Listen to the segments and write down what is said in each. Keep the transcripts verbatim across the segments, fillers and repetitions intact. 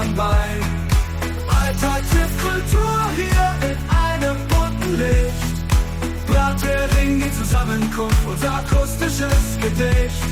Plan bei. Alltag trifft Kultur hier in einem bunten Licht. Brathering, die Zusammenkunft, unser akustisches Gedicht.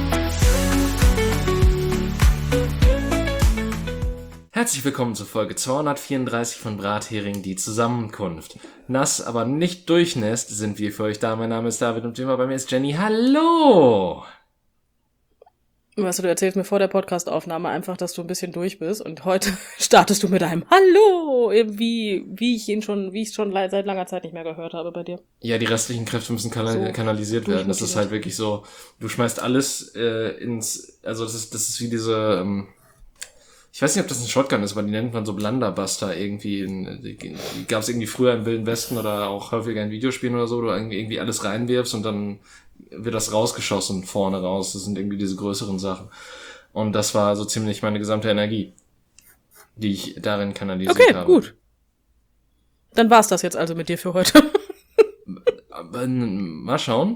Herzlich willkommen zur Folge zweihundertvierunddreißig von Brathering, die Zusammenkunft. Nass, aber nicht durchnässt sind wir für euch da. Mein Name ist David und immer bei mir ist Jenny. Hallo! Weißt du, du erzählst mir vor der Podcastaufnahme einfach, dass du ein bisschen durch bist und heute startest du mit einem Hallo, wie, wie ich ihn schon, wie ich es schon seit langer Zeit nicht mehr gehört habe bei dir. Ja, die restlichen Kräfte müssen kanal- So, kanalisiert werden. Das ist halt wirklich so, du schmeißt alles äh, ins, also das ist, das ist wie diese, ähm, ich weiß nicht, ob das ein Shotgun ist, aber die nennt man so Blunderbuster irgendwie. In, die die gab es irgendwie früher im Wilden Westen oder auch häufiger in Videospielen oder so, wo du irgendwie, irgendwie alles reinwirfst und dann wird das rausgeschossen vorne raus. Das sind irgendwie diese größeren Sachen. Und das war so ziemlich meine gesamte Energie, die ich darin kanalisiert okay, habe. Okay, gut. Dann war's das jetzt also mit dir für heute. Mal schauen.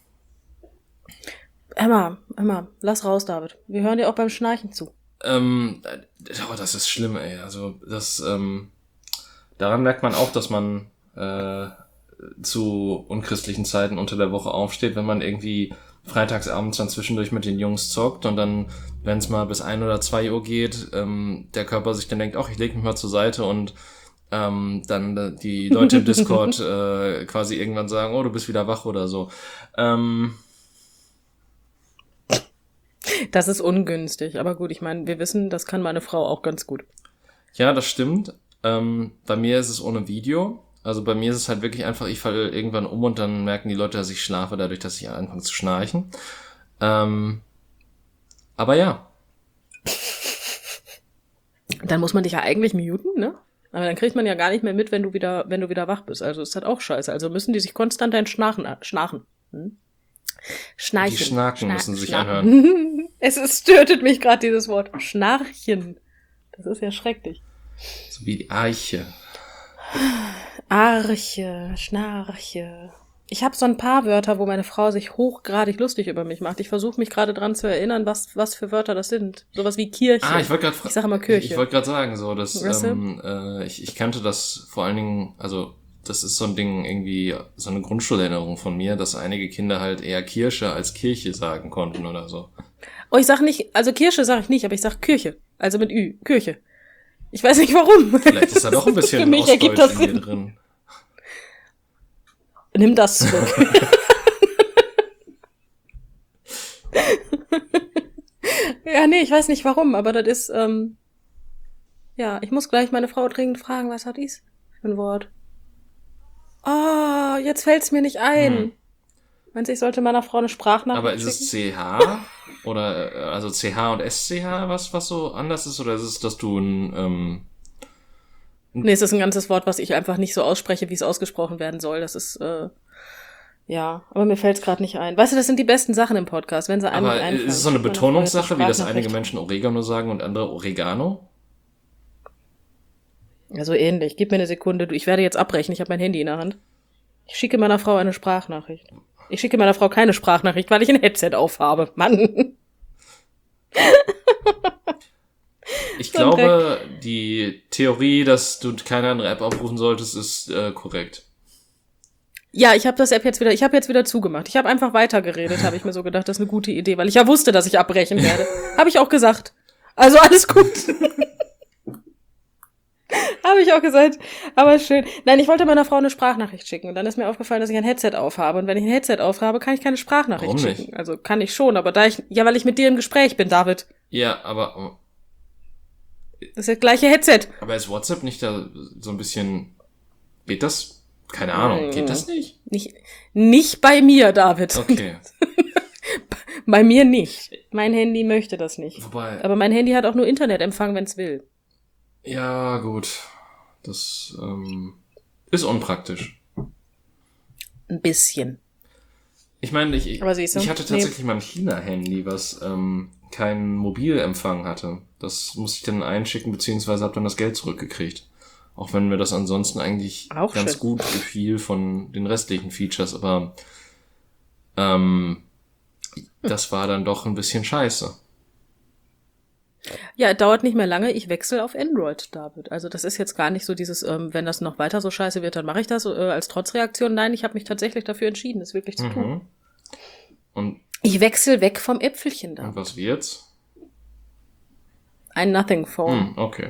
Emma, Emma, lass raus, David. Wir hören dir auch beim Schnarchen zu. Ähm, oh, das ist schlimm, ey. Also das, ähm, daran merkt man auch, dass man äh, zu unchristlichen Zeiten unter der Woche aufsteht, wenn man irgendwie freitagsabends dann zwischendurch mit den Jungs zockt und dann, wenn es mal bis ein oder zwei Uhr geht, ähm, der Körper sich dann denkt, ach, ich leg mich mal zur Seite und ähm, dann die Leute im Discord äh, quasi irgendwann sagen, oh, du bist wieder wach oder so. Ähm, Das ist ungünstig, aber gut, ich meine, wir wissen, das kann meine Frau auch ganz gut. Ja, das stimmt. Ähm, bei mir ist es ohne Video. Also bei mir ist es halt wirklich einfach, ich falle irgendwann um und dann merken die Leute, dass ich schlafe, dadurch, dass ich anfange zu schnarchen. Ähm, aber ja. Dann muss man dich ja eigentlich muten, ne? Aber dann kriegt man ja gar nicht mehr mit, wenn du wieder, wenn du wieder wach bist. Also ist das auch scheiße. Also müssen die sich konstant dein Schnarchen, schnarchen. Hm? Schnarchen. Die Schnaken Schna- müssen sich Schnaken. anhören. Es ist, tötet mich gerade dieses Wort. Schnarchen. Das ist ja schrecklich. So wie die Eiche. Arche, Schnarche. Ich habe so ein paar Wörter, wo meine Frau sich hochgradig lustig über mich macht. Ich versuche mich gerade dran zu erinnern, was was für Wörter das sind. Sowas wie Kirche. Ah, ich wollte gerade fra- Ich sage immer Kirche. Ich, ich wollte gerade sagen, so, dass Weißt du? ähm, äh, ich, ich kannte das vor allen Dingen, also das ist so ein Ding irgendwie, so eine Grundschulerinnerung von mir, dass einige Kinder halt eher Kirsche als Kirche sagen konnten oder so. Oh, ich sag nicht, also Kirche sage ich nicht, aber ich sag Kirche. Also mit Ü, Kirche. Ich weiß nicht warum. Vielleicht ist da doch ein bisschen Für mich ergibt das Ostdeutsch in dir Sinn. drin. Nimm das zurück. Ja, nee, ich weiß nicht warum, aber das ist, ähm, ja, ich muss gleich meine Frau dringend fragen, was hat dies für ein Wort? Oh, jetzt fällt's mir nicht ein. Hm. Meinst du, ich sollte meiner Frau eine Sprachnachricht Aber ist schicken? es C H oder äh, also C H und S C H was was so anders ist oder ist es, dass du ein ähm, Nee, es ist ein ganzes Wort, was ich einfach nicht so ausspreche, wie es ausgesprochen werden soll. Das ist, äh, ja, aber mir fällt's gerade nicht ein. Weißt du, das sind die besten Sachen im Podcast, wenn sie einem aber nicht einfallen. ist es so eine Meine Frau jetzt Betonungssache, wie das Sprachnachricht. einige Menschen Oregano sagen und andere Oregano? Ja, so ähnlich. Gib mir eine Sekunde. Du, ich werde jetzt abbrechen. Ich habe mein Handy in der Hand. Ich schicke meiner Frau eine Sprachnachricht. Ich schicke meiner Frau keine Sprachnachricht, weil ich ein Headset aufhabe. Mann. Ich So ein glaube, die Theorie, dass du keine andere App aufrufen solltest, ist äh, korrekt. Ja, ich habe das App jetzt wieder, ich habe jetzt wieder zugemacht. Ich habe einfach weitergeredet, habe ich mir so gedacht, das ist eine gute Idee, weil ich ja wusste, dass ich abbrechen werde. Habe ich auch gesagt. Also alles gut. Habe ich auch gesagt. Aber schön. Nein, ich wollte meiner Frau eine Sprachnachricht schicken. Und dann ist mir aufgefallen, dass ich ein Headset aufhabe. Und wenn ich ein Headset aufhabe, kann ich keine Sprachnachricht Warum nicht? schicken. Also kann ich schon, aber da ich, ja, weil ich mit dir im Gespräch bin, David. Ja, aber Das ist das gleiche Headset. aber ist WhatsApp nicht da so ein bisschen, geht das? Keine Ahnung, geht das nicht? Nicht, nicht bei mir, David. Okay. Bei mir nicht. Mein Handy möchte das nicht. Wobei, Aber mein Handy hat auch nur Internetempfang, wenn es will. ja, gut. Das ähm, ist unpraktisch. Ein bisschen. Ich meine, ich, Aber siehst du, ich hatte tatsächlich mal ein China-Handy, was ähm, keinen Mobilempfang hatte. Das musste ich dann einschicken, beziehungsweise habe dann das Geld zurückgekriegt. Auch wenn mir das ansonsten eigentlich Auch ganz schön. gut gefiel von den restlichen Features, aber ähm, das war dann doch ein bisschen scheiße. Ja, es dauert nicht mehr lange, ich wechsle auf Android, David. Also das ist jetzt gar nicht so dieses, ähm, wenn das noch weiter so scheiße wird, dann mache ich das äh, als Trotzreaktion. Nein, ich habe mich tatsächlich dafür entschieden, das wirklich zu tun. Mhm. Und, Ich wechsle weg vom Äpfelchen da. und was wird's? Ein Nothing Phone. Hm, okay.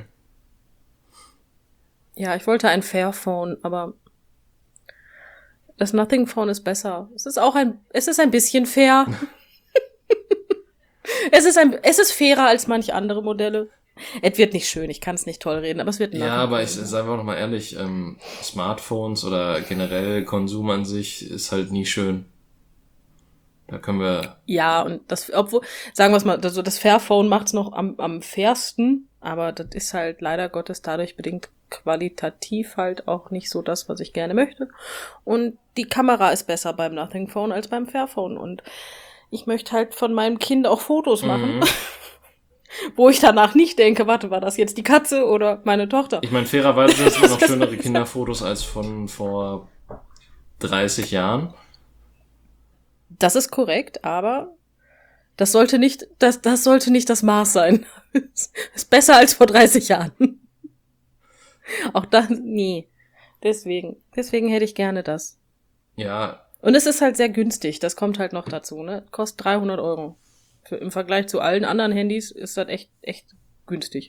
Ja, ich wollte ein Fairphone, aber das Nothing Phone ist besser. Es ist auch ein, es ist ein bisschen fair. es ist ein, es ist fairer als manche andere Modelle. Es wird nicht schön, ich kann es nicht toll reden, aber es wird ein Ja, Nothing aber Phone. ich sage auch noch mal ehrlich, ähm, Smartphones oder generell Konsum an sich ist halt nie schön. Da können wir... Ja, und das, obwohl, sagen wir es mal, also das Fairphone macht's noch am, am fairsten, aber das ist halt leider Gottes dadurch bedingt qualitativ halt auch nicht so das, was ich gerne möchte. Und die Kamera ist besser beim Nothing Phone als beim Fairphone. Und ich möchte halt von meinem Kind auch Fotos machen, Mhm. wo ich danach nicht denke, warte, war das jetzt die Katze oder meine Tochter? Ich meine, fairerweise sind es immer noch schönere Kinderfotos als von vor dreißig Jahren. Das ist korrekt, aber das sollte nicht, das, das sollte nicht das Maß sein. Ist besser als vor dreißig Jahren. Auch das, nee. Deswegen, deswegen hätte ich gerne das. Ja, Und es ist halt sehr günstig, das kommt halt noch dazu, ne? Kostet dreihundert Euro. Für, im Vergleich zu allen anderen Handys ist das echt, echt günstig.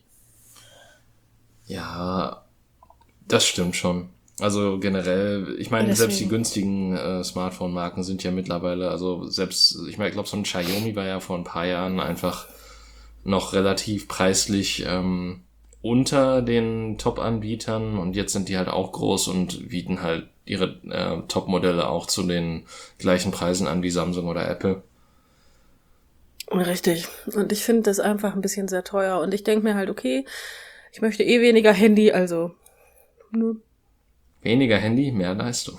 ja, das stimmt schon. Also generell, ich meine, Deswegen. selbst die günstigen äh, Smartphone-Marken sind ja mittlerweile, also selbst, ich meine, ich glaube, so ein Xiaomi war ja vor ein paar Jahren einfach noch relativ preislich ähm, unter den Top-Anbietern und jetzt sind die halt auch groß und bieten halt ihre äh, Top-Modelle auch zu den gleichen Preisen an wie Samsung oder Apple. Richtig. Und ich finde das einfach ein bisschen sehr teuer. Und ich denke mir halt, okay, ich möchte eh weniger Handy, also nur Weniger Handy, mehr Leistung.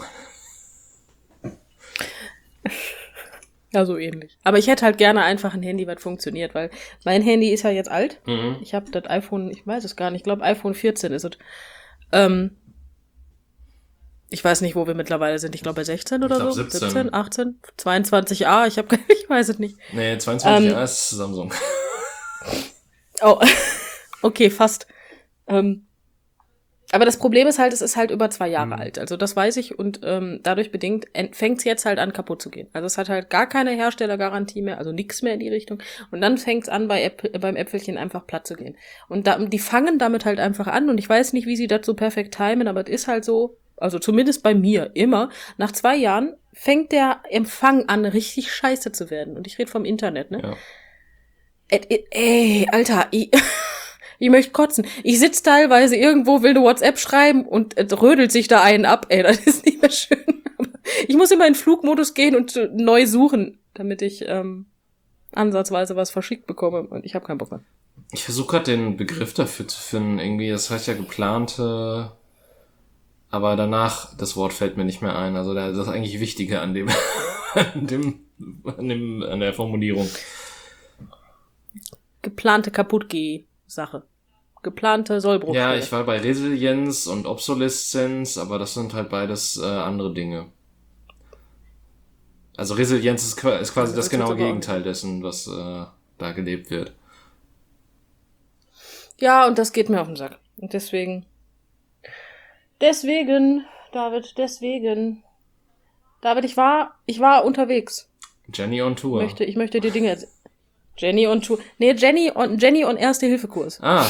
ja, so ähnlich. Aber ich hätte halt gerne einfach ein Handy, was funktioniert, weil mein Handy ist ja jetzt alt. Mhm. Ich habe das iPhone, ich weiß es gar nicht, ich glaube iPhone vierzehn ist es. Ähm, ich weiß nicht, wo wir mittlerweile sind. Ich glaube bei sechzehn oder Ich glaub so. siebzehn. achtzehn, zweiundzwanzig a. Ich habe, ich weiß es nicht. Nee, zweiundzwanzig Ähm, Jahre ist Samsung. Oh, okay, fast. Ähm, aber das Problem ist halt, es ist halt über zwei Jahre Mhm. alt. Also das weiß ich und ähm, dadurch bedingt fängt es jetzt halt an kaputt zu gehen. Also es hat halt gar keine Herstellergarantie mehr, also nichts mehr in die Richtung. Und dann fängt es an, bei Äpfel, beim Äpfelchen einfach platt zu gehen. Und da, die fangen damit halt einfach an und ich weiß nicht, wie sie das so perfekt timen, aber es ist halt so, also zumindest bei mir immer, nach zwei Jahren fängt der Empfang an, richtig scheiße zu werden. Und ich rede vom Internet, ne? Ja. Ä- ä- Ey, Alter, ich, ich möchte kotzen. Ich sitz teilweise irgendwo, will eine WhatsApp schreiben und es rödelt sich da einen ab. Ey, das ist nicht mehr schön. Aber ich muss immer in Flugmodus gehen und äh, neu suchen, damit ich ähm, ansatzweise was verschickt bekomme. Und ich habe keinen Bock mehr. Ich versuche gerade den Begriff dafür zu finden. Irgendwie, das heißt ja geplante, aber danach, das Wort fällt mir nicht mehr ein. Also das ist eigentlich Wichtige an dem, an dem, an dem, an der Formulierung. Geplante Kaputtgeh-Sache. Geplante Sollbruch. Ja, ich war bei Resilienz und Obsoleszenz, aber das sind halt beides äh, andere Dinge. Also Resilienz ist, qua- ist quasi Also das das genaue jetzt aber- Gegenteil dessen, was äh, da gelebt wird. Ja, und das geht mir auf den Sack. Und deswegen. Deswegen, David, deswegen. David, ich war, ich war unterwegs. Jenny on Tour. Möchte, ich möchte dir Dinge erzählen. Jenny und Tour. Nee, Jenny und Jenny und Erste-Hilfe-Kurs. Ah,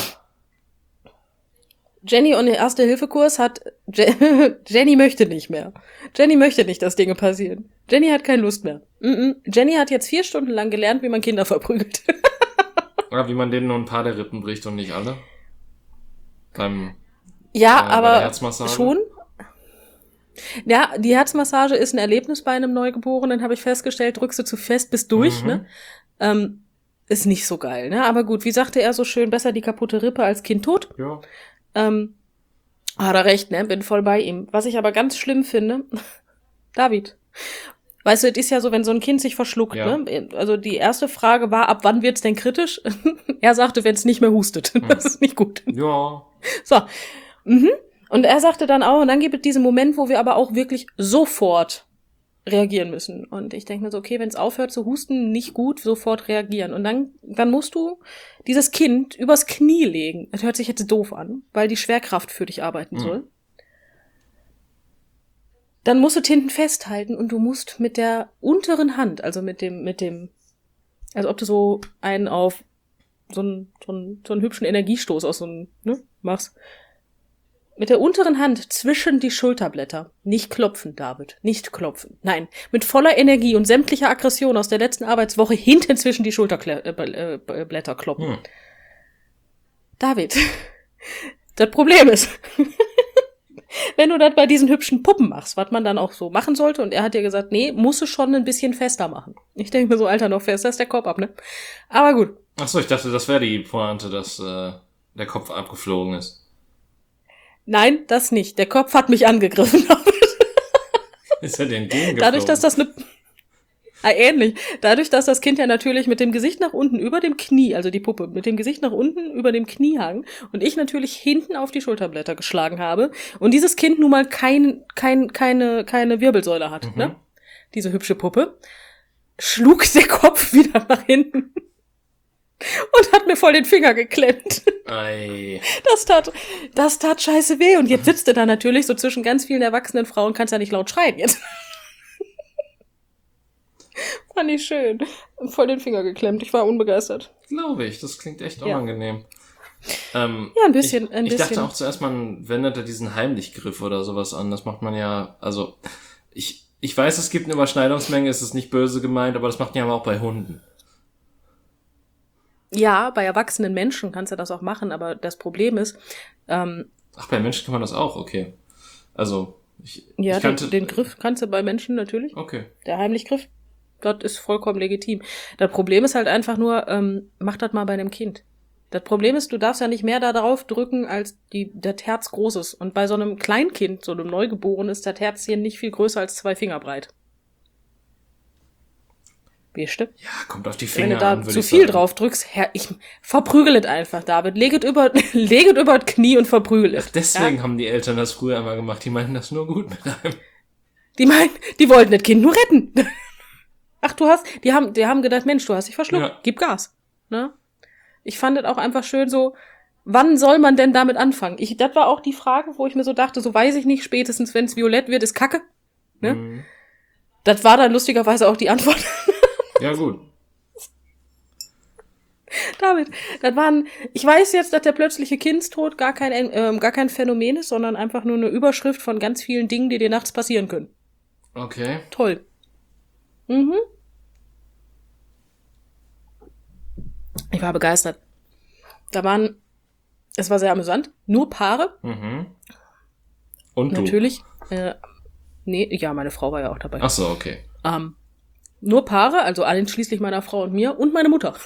Jenny und Erste-Hilfe-Kurs hat Je- Jenny möchte nicht mehr. Jenny möchte nicht, dass Dinge passieren. Jenny hat keine Lust mehr. Mm-mm. Jenny hat jetzt vier Stunden lang gelernt, wie man Kinder verprügelt. ja, wie man denen nur ein paar der Rippen bricht und nicht alle. Beim Ja, Äh, bei der aber Herzmassage? schon. Ja, die Herzmassage ist ein Erlebnis bei einem Neugeborenen, habe ich festgestellt. Drückst du zu fest, bist durch, Mhm. ne? Ähm, ist nicht so geil, ne? Aber gut, wie sagte er so schön, besser die kaputte Rippe als Kind tot. ja. Ähm, hat er recht, ne? Bin voll bei ihm. Was ich aber ganz schlimm finde, David, weißt du, es ist ja so, wenn so ein Kind sich verschluckt, Ja. ne? Also die erste Frage war, ab wann wird's denn kritisch? Er sagte, wenn es nicht mehr hustet. Das ist nicht gut. Ja. So. Mhm. Und er sagte dann auch, und dann gibt es diesen Moment, wo wir aber auch wirklich sofort reagieren müssen. Und ich denke mir so, okay, wenn es aufhört zu husten, nicht gut, sofort reagieren. Und dann, dann musst du dieses Kind übers Knie legen. Das hört sich jetzt doof an, weil die Schwerkraft für dich arbeiten Mhm. soll. Dann musst du hinten festhalten und du musst mit der unteren Hand, also mit dem, mit dem, also ob du so einen auf so einen, so einen, so einen hübschen Energiestoß aus so einem, ne, machst, mit der unteren Hand zwischen die Schulterblätter. Nicht klopfen, David. Nicht klopfen. Nein. Mit voller Energie und sämtlicher Aggression aus der letzten Arbeitswoche hinten zwischen die Schulterblätter kloppen. Hm. David, das Problem ist, wenn du das bei diesen hübschen Puppen machst, was man dann auch so machen sollte, und er hat dir gesagt, nee, musst du schon ein bisschen fester machen. Ich denke mir so, Alter, noch fester ist der Kopf ab, ne? Aber gut. Ach so, ich dachte, das wäre die Pointe, dass äh, der Kopf abgeflogen ist. Nein, das nicht. Der Kopf hat mich angegriffen. Ist er denn gegen Dadurch, dass das eine... Ah, ähnlich. Dadurch, dass das Kind ja natürlich mit dem Gesicht nach unten über dem Knie, also die Puppe, mit dem Gesicht nach unten über dem Knie hang und ich natürlich hinten auf die Schulterblätter geschlagen habe und dieses Kind nun mal kein, kein, keine, keine Wirbelsäule hat, Mhm. ne? Diese hübsche Puppe, schlug der Kopf wieder nach hinten und hat mir voll den Finger geklemmt. Ei. Das tat, das tat scheiße weh. Und jetzt sitzt du da natürlich so zwischen ganz vielen erwachsenen Frauen, kannst ja nicht laut schreien jetzt. Fand ich schön. Voll den Finger geklemmt. Ich war unbegeistert. Glaube ich, das klingt echt Ja. unangenehm. Ähm, Ja, ein bisschen, ich, ein ich bisschen. dachte auch zuerst, man wendet da diesen Heimlichgriff oder sowas an. Das macht man ja, also, ich, ich weiß, es gibt eine Überschneidungsmenge, es ist nicht böse gemeint, aber das macht man ja aber auch bei Hunden. Ja, bei erwachsenen Menschen kannst du das auch machen, aber das Problem ist, ähm, Ach, bei Menschen kann man das auch, okay. Also, ich, ja, ich kannte, den, den Griff kannst du bei Menschen natürlich. Okay. Der Heimlichgriff, das ist vollkommen legitim. Das Problem ist halt einfach nur, ähm, mach das mal bei einem Kind. Das Problem ist, du darfst ja nicht mehr da drauf drücken, als die, das Herz groß ist. Und bei so einem Kleinkind, so einem Neugeborenen, ist das Herzchen nicht viel größer als zwei Finger breit. Weißt du? Ja, kommt auf die Wenn Finger du da an, würde zu ich viel sagen. drauf drückst, Herr, ich verprügel es einfach, David. Leg es über, leg es über das Knie und verprügel es. Deswegen Ja? haben die Eltern das früher immer gemacht. Die meinten das nur gut mit einem. Die meinen, die wollten das Kind nur retten. Ach, du hast, die haben, die haben gedacht, Mensch, du hast dich verschluckt. Ja. Gib Gas. Ne? Ich fand das auch einfach schön so, wann soll man denn damit anfangen? Ich, das war auch die Frage, wo ich mir so dachte, so weiß ich nicht, spätestens wenn es violett wird, ist Kacke. Ne? Mhm. Das war dann lustigerweise auch die Antwort. Ja, gut. David, das waren, ich weiß jetzt, dass der plötzliche Kindstod gar kein, ähm, gar kein Phänomen ist, sondern einfach nur eine Überschrift von ganz vielen Dingen, die dir nachts passieren können. Okay. Toll. Mhm. Ich war begeistert. Da waren, es war sehr amüsant, nur Paare, Mhm. Und du? natürlich. Äh, nee, ja, meine Frau war ja auch dabei. Ach so, okay. Ähm, nur Paare, also einschließlich meiner Frau und mir und meine Mutter.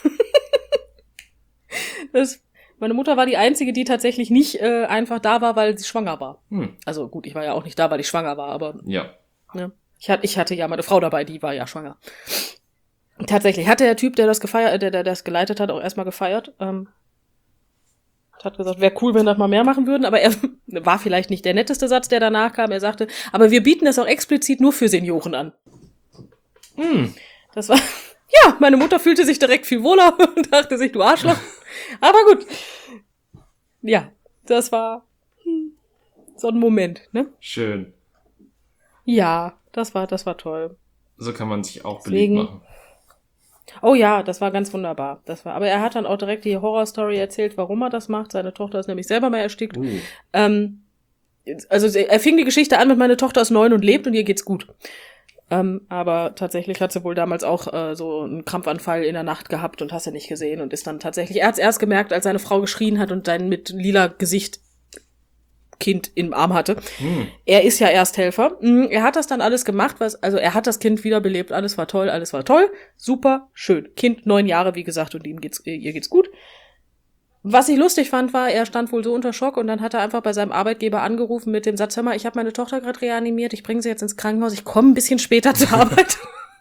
das, meine Mutter war die einzige, die tatsächlich nicht äh, einfach da war, weil sie schwanger war. Hm. Also gut, ich war ja auch nicht da, weil ich schwanger war, aber Ja. ne, ich, hatte, ich hatte ja meine Frau dabei, die war ja schwanger. Tatsächlich hatte der Typ, der das gefeiert, der, der das geleitet hat, auch erstmal gefeiert. Ähm, hat gesagt, wäre cool, wenn das mal mehr machen würden, aber er war vielleicht nicht der netteste Satz, der danach kam. Er sagte, aber wir bieten es auch explizit nur für Senioren an. Hm. Das war, ja, meine Mutter fühlte sich direkt viel wohler und dachte sich, du Arschloch. Aber gut. Ja, das war hm, so ein Moment, ne? Schön. Ja, das war, das war toll. So kann man sich auch Deswegen- beliebt machen. Oh ja, das war ganz wunderbar. Das war, aber er hat dann auch direkt die Horrorstory erzählt, warum er das macht. Seine Tochter ist nämlich selber mal erstickt. Uh. Ähm, also er fing die Geschichte an mit, meine Tochter ist neun und lebt und ihr geht's gut. Ähm, aber tatsächlich hat sie wohl damals auch äh, so einen Krampfanfall in der Nacht gehabt und hast du nicht gesehen und ist dann tatsächlich, er hat's erst gemerkt, als seine Frau geschrien hat und sein mit lila Gesicht Kind im Arm hatte. Hm. Er ist ja Ersthelfer. Mm, Er hat das dann alles gemacht, was, also er hat das Kind wiederbelebt, alles war toll, alles war toll, super, schön. Kind neun Jahre, wie gesagt, und ihm geht's, ihr geht's gut. Was ich lustig fand, war, er stand wohl so unter Schock und dann hat er einfach bei seinem Arbeitgeber angerufen mit dem Satz, hör mal, ich habe meine Tochter gerade reanimiert, ich bringe sie jetzt ins Krankenhaus, ich komme ein bisschen später zur Arbeit.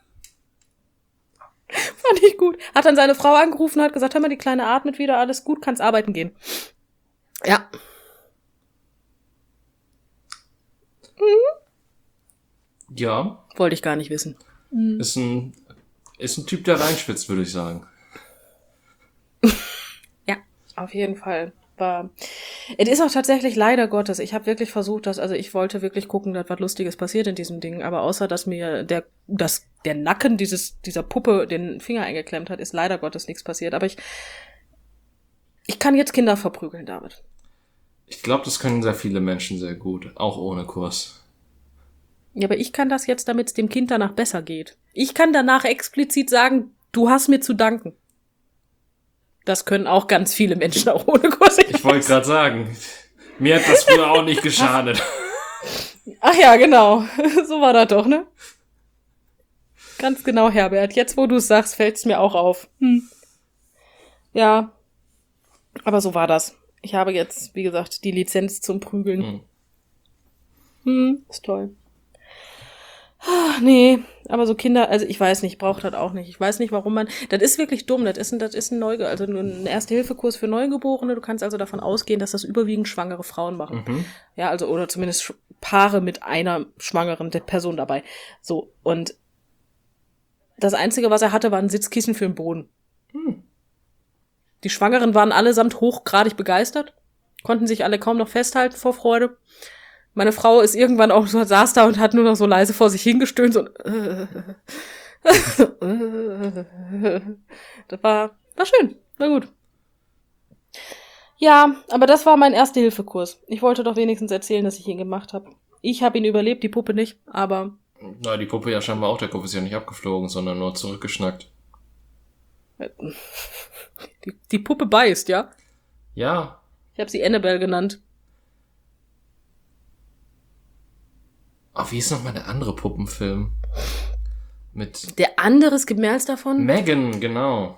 Fand ich gut. Hat dann seine Frau angerufen, hat gesagt, hör mal, die Kleine atmet wieder, alles gut, kannst arbeiten gehen. Ja. Ja. Wollte ich gar nicht wissen. Ist ein, ist ein Typ, der reinschwitzt, würde ich sagen. Ja, auf jeden Fall. War. Es ist auch tatsächlich leider Gottes. Ich habe wirklich versucht, dass, also ich wollte wirklich gucken, dass was Lustiges passiert in diesem Ding, aber außer dass mir der, das, der Nacken dieses, dieser Puppe den Finger eingeklemmt hat, ist leider Gottes nichts passiert. Aber ich, ich kann jetzt Kinder verprügeln, David. Ich glaube, das können sehr viele Menschen sehr gut, auch ohne Kurs. Ja, aber ich kann das jetzt, damit es dem Kind danach besser geht. Ich kann danach explizit sagen, du hast mir zu danken. Das können auch ganz viele Menschen auch ohne Kurs. Ich wollte gerade sagen, mir hat das früher auch nicht geschadet. Ach ja, genau. So war das doch, ne? Ganz genau, Herbert. Jetzt, wo du es sagst, fällt es mir auch auf. Hm. Ja, aber so war das. Ich habe jetzt, wie gesagt, die Lizenz zum Prügeln. Hm. Hm, ist toll. Ach, nee, aber so Kinder, also ich weiß nicht, braucht das auch nicht. Ich weiß nicht, warum man, das ist wirklich dumm, das ist ein, das ist ein Neuge, also ein Erste-Hilfe-Kurs für Neugeborene. Du kannst also davon ausgehen, dass das überwiegend schwangere Frauen machen. Mhm. Ja, also, oder zumindest Paare mit einer schwangeren Person dabei. So, und das Einzige, was er hatte, war ein Sitzkissen für den Boden. Hm. Die Schwangeren waren allesamt hochgradig begeistert, konnten sich alle kaum noch festhalten vor Freude. Meine Frau ist irgendwann auch so, saß da und hat nur noch so leise vor sich hingestöhnt. So, äh, das war, war schön, war gut. Ja, aber das war mein Erste-Hilfe-Kurs. Ich wollte doch wenigstens erzählen, dass ich ihn gemacht habe. Ich habe ihn überlebt, die Puppe nicht, aber... Na, die Puppe ja scheinbar auch. Der Kopf ist ja nicht abgeflogen, sondern nur zurückgeschnackt. Die, die Puppe beißt, ja? Ja. Ich habe sie Annabelle genannt. Oh, wie ist nochmal der andere Puppenfilm? Mit der andere, es gibt mehr als davon? Megan, genau.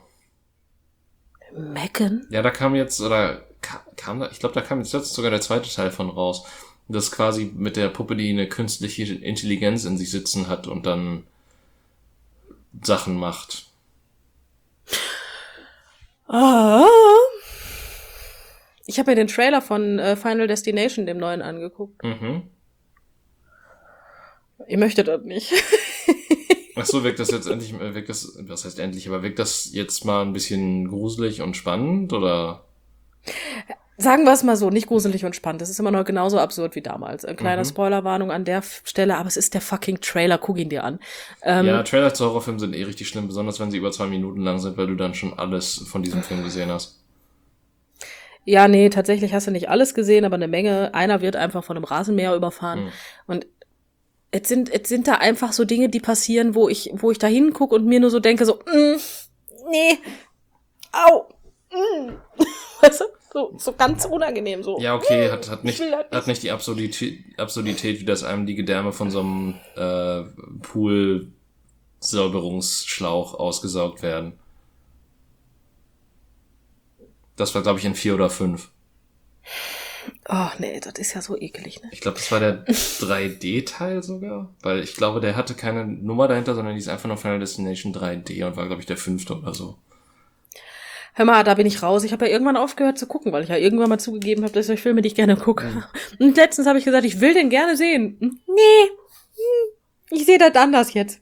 Megan? Ja, da kam jetzt, oder kam da, ich glaube, da kam jetzt letztens sogar der zweite Teil von raus. Das ist quasi mit der Puppe, die eine künstliche Intelligenz in sich sitzen hat und dann Sachen macht. Ah. Ich habe mir den Trailer von äh, Final Destination, dem neuen, angeguckt. Mhm. Ich möchte das nicht. Ach so, wirkt das jetzt endlich, wirkt das, was heißt endlich, aber wirkt das jetzt mal ein bisschen gruselig und spannend, oder? Sagen wir es mal so, nicht gruselig und spannend. Das ist immer noch genauso absurd wie damals. Eine kleine mhm. Spoilerwarnung an der Stelle, aber es ist der fucking Trailer, guck ihn dir an. Ähm, ja, Trailer zu Horrorfilmen sind eh richtig schlimm, besonders wenn sie über zwei Minuten lang sind, weil du dann schon alles von diesem Film gesehen hast. Ja, nee, tatsächlich hast du nicht alles gesehen, aber eine Menge. Einer wird einfach von einem Rasenmäher überfahren. Mhm. Und es sind, es sind da einfach so Dinge, die passieren, wo ich, wo ich da hingucke und mir nur so denke, so, mm, nee, au, mm. Weißt du? So, so ganz unangenehm, so. Ja, okay, hat, hat nicht, hat nicht die Absurdität, Absurdität, wie das einem die Gedärme von so einem, äh, Pool-Säuberungsschlauch ausgesaugt werden. Das war, glaube ich, in vier oder fünf. Oh, nee, das ist ja so eklig, ne? Ich glaube, das war der drei D-Teil sogar, weil ich glaube, der hatte keine Nummer dahinter, sondern die ist einfach nur Final Destination drei D und war, glaube ich, der fünfte oder so. Hör mal, da bin ich raus. Ich habe ja irgendwann aufgehört zu gucken, weil ich ja irgendwann mal zugegeben habe, dass ich Filme, die ich gerne gucke. Mhm. Und letztens habe ich gesagt, ich will den gerne sehen. Nee, ich sehe das anders jetzt.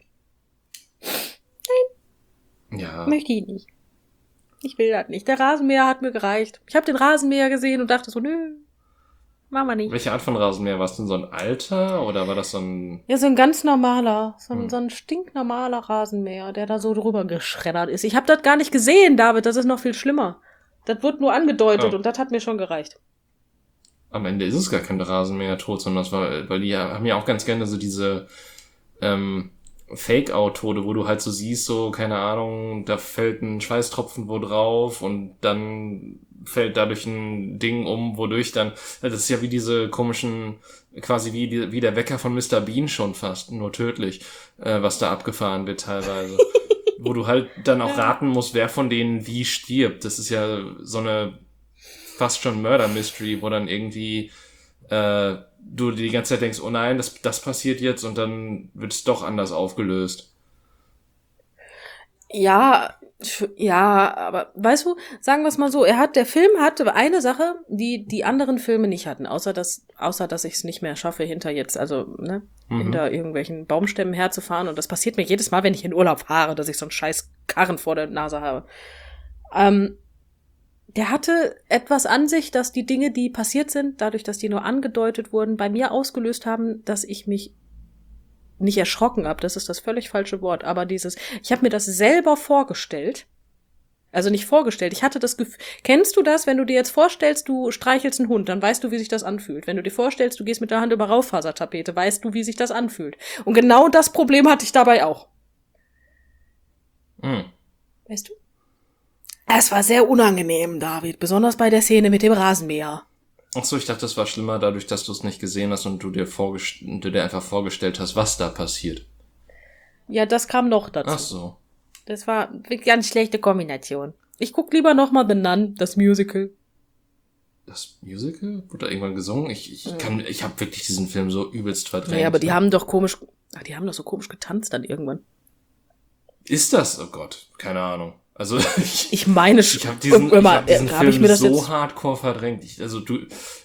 Nein. Ja. Möchte ich nicht. Ich will das nicht. Der Rasenmäher hat mir gereicht. Ich habe den Rasenmäher gesehen und dachte so, nö, machen wir nicht. Welche Art von Rasenmäher? War es denn so ein alter oder war das so ein... Ja, so ein ganz normaler, so ein, hm. so ein stinknormaler Rasenmäher, der da so drüber geschreddert ist. Ich habe das gar nicht gesehen, David, das ist noch viel schlimmer. Das wird nur angedeutet oh. und das hat mir schon gereicht. Am Ende ist es gar kein Rasenmäher tot, sondern das war, weil die haben ja auch ganz gerne so diese ähm, Fake-Out-Tode, wo du halt so siehst, so, keine Ahnung, da fällt ein Schweißtropfen wo drauf und dann fällt dadurch ein Ding um, wodurch dann, das ist ja wie diese komischen, quasi wie, die, wie der Wecker von Mister Bean schon fast, nur tödlich, äh, was da abgefahren wird teilweise. Wo du halt dann auch raten musst, wer von denen wie stirbt. Das ist ja so eine fast schon Murder-Mystery, wo dann irgendwie äh, du die ganze Zeit denkst, oh nein, das, das passiert jetzt und dann wird es doch anders aufgelöst. Ja, sch- ja, aber weißt du, sagen wir es mal so, er hat, der Film hatte eine Sache, die die anderen Filme nicht hatten, außer dass, außer dass ich es nicht mehr schaffe, hinter jetzt, also, ne, Mhm. hinter irgendwelchen Baumstämmen herzufahren. Und das passiert mir jedes Mal, wenn ich in Urlaub fahre, dass ich so einen scheiß Karren vor der Nase habe. Ähm, der hatte etwas an sich, dass die Dinge, die passiert sind, dadurch, dass die nur angedeutet wurden, bei mir ausgelöst haben, dass ich mich nicht erschrocken habe, das ist das völlig falsche Wort, aber dieses, ich habe mir das selber vorgestellt, also nicht vorgestellt, ich hatte das Gefühl, kennst du das, wenn du dir jetzt vorstellst, du streichelst einen Hund, dann weißt du, wie sich das anfühlt. Wenn du dir vorstellst, du gehst mit der Hand über Raufasertapete, weißt du, wie sich das anfühlt. Und genau das Problem hatte ich dabei auch. Mhm. Weißt du? Es war sehr unangenehm, David, besonders bei der Szene mit dem Rasenmäher. Ach so, ich dachte, das war schlimmer dadurch, dass du es nicht gesehen hast und du dir, vorgest- du dir einfach vorgestellt hast, was da passiert. Ja, das kam noch dazu. Ach so. Das war eine ganz schlechte Kombination. Ich guck lieber noch mal The Nun, das Musical. Das Musical? Wurde da irgendwann gesungen? Ich, ich kann, ich habe wirklich diesen Film so übelst verdrängt. Ja, aber die haben doch komisch, ach, die haben doch so komisch getanzt dann irgendwann. Ist das? Oh Gott, keine Ahnung. Also ich, Ich meine, ich habe diesen, ich immer, hab diesen äh, hab Film ich mir das so jetzt- hardcore verdrängt. Ich, also du,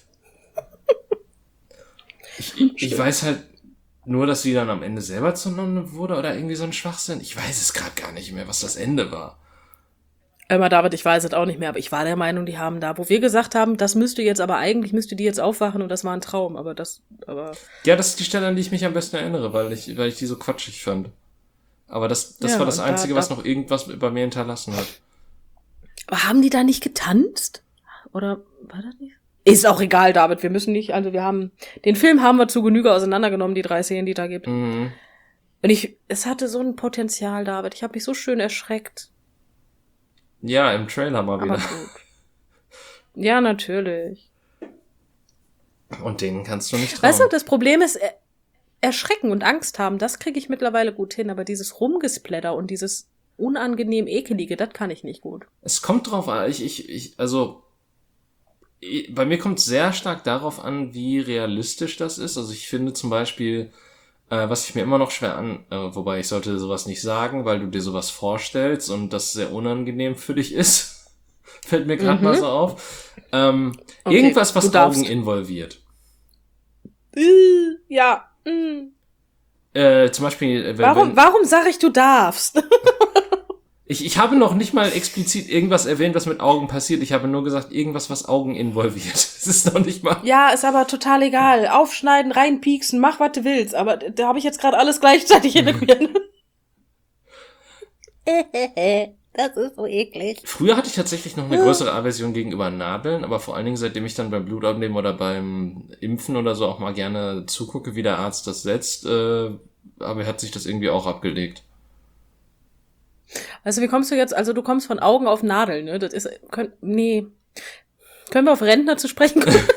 ich, ich, ich weiß halt nur, dass sie dann am Ende selber zur Nonne wurde oder irgendwie so ein Schwachsinn. Ich weiß es gerade gar nicht mehr, was das Ende war. Immer David, ich weiß es auch nicht mehr, aber ich war der Meinung, die haben da, wo wir gesagt haben, das müsste jetzt, aber eigentlich müsste die jetzt aufwachen und das war ein Traum, aber das, aber. Ja, das ist die Stelle, an die ich mich am besten erinnere, weil ich, weil ich die so quatschig fand. Aber das, das Ja, war das und da- Einzige, da- was noch irgendwas bei mir hinterlassen hat. Aber haben die da nicht getanzt? Oder war das nicht? Ist auch egal, David, wir müssen nicht, also wir haben, den Film haben wir zu Genüge auseinandergenommen, die drei Szenen, die da gibt. Mhm. Und ich, es hatte so ein Potenzial, David, ich habe mich so schön erschreckt. Ja, im Trailer mal Aber wieder. gut. Ja, natürlich. Und denen kannst du nicht trauen. Weißt du, das Problem ist, er- Erschrecken und Angst haben, das kriege ich mittlerweile gut hin, aber dieses Rumgesplätter und dieses unangenehm Ekelige, das kann ich nicht gut. Es kommt drauf an, ich, ich, ich, also, ich, bei mir kommt es sehr stark darauf an, wie realistisch das ist. Also ich finde zum Beispiel, äh, was ich mir immer noch schwer an, äh, wobei ich sollte sowas nicht sagen, weil du dir sowas vorstellst und das sehr unangenehm für dich ist. Fällt mir gerade Mhm. mal so auf. Ähm, Okay, irgendwas, was du darfst. Augen involviert. Äh, Ja. mm. Äh, zum Beispiel, äh, wenn, Warum, wenn, warum sag ich, du darfst? ich, ich habe noch nicht mal explizit irgendwas erwähnt, was mit Augen passiert. Ich habe nur gesagt, irgendwas, was Augen involviert. Es ist noch nicht mal. Ja, ist aber total egal. Aufschneiden, reinpieksen, mach, was du willst. Aber da habe ich jetzt gerade alles gleichzeitig in den Birnen. Das ist so eklig. Früher hatte ich tatsächlich noch eine größere Aversion gegenüber Nadeln, aber vor allen Dingen, seitdem ich dann beim Blutabnehmen oder beim Impfen oder so auch mal gerne zugucke, wie der Arzt das setzt, äh, aber hat sich das irgendwie auch abgelegt. Also wie kommst du jetzt, also du kommst von Augen auf Nadeln, ne? Das ist, können, nee. Können wir auf Rentner zu sprechen kommen?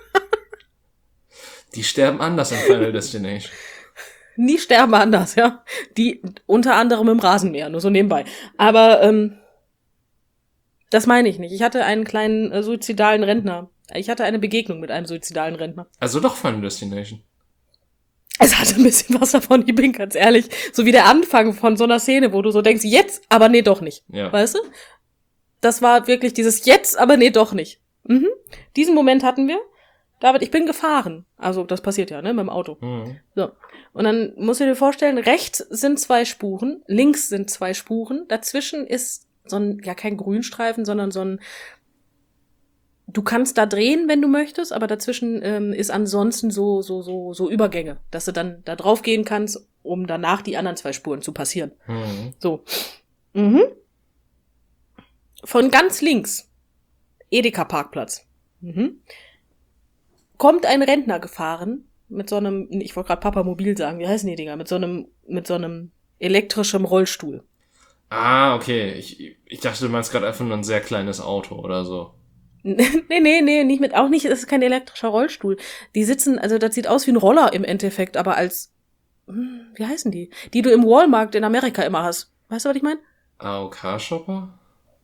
Die sterben anders in Final Destination. Nie sterben anders, ja. Die unter anderem im Rasenmäher, nur so nebenbei. Aber ähm, das meine ich nicht. Ich hatte einen kleinen äh, suizidalen Rentner. Ich hatte eine Begegnung mit einem suizidalen Rentner. Also doch Final Destination. Es hatte ein bisschen was davon, ich bin ganz ehrlich. So wie der Anfang von so einer Szene, wo du so denkst, jetzt, aber nee, doch nicht. Ja. Weißt du? Das war wirklich dieses jetzt, aber nee, doch nicht. Mhm. Diesen Moment hatten wir. David, ich bin gefahren. Also das passiert ja, ne, mit dem Auto. Mhm. So. Und dann musst du dir vorstellen, rechts sind zwei Spuren, links sind zwei Spuren, dazwischen ist so ein, ja kein Grünstreifen, sondern so ein, du kannst da drehen, wenn du möchtest, aber dazwischen ähm, ist ansonsten so, so, so, so Übergänge, dass du dann da drauf gehen kannst, um danach die anderen zwei Spuren zu passieren. Mhm. So. Mhm. Von ganz links, Edeka-Parkplatz, mhm, kommt ein Rentner gefahren mit so einem, ich wollte gerade Papamobil sagen, wie heißen die Dinger? Mit so einem, mit so einem elektrischen Rollstuhl. Ah, okay. Ich, ich dachte, du meinst gerade einfach nur ein sehr kleines Auto oder so. nee, nee, nee, nicht mit, auch nicht, das ist kein elektrischer Rollstuhl. Die sitzen, also das sieht aus wie ein Roller im Endeffekt, aber als, hm, wie heißen die? Die du im Walmart in Amerika immer hast. Weißt du, was ich meine? A O K-Shopper?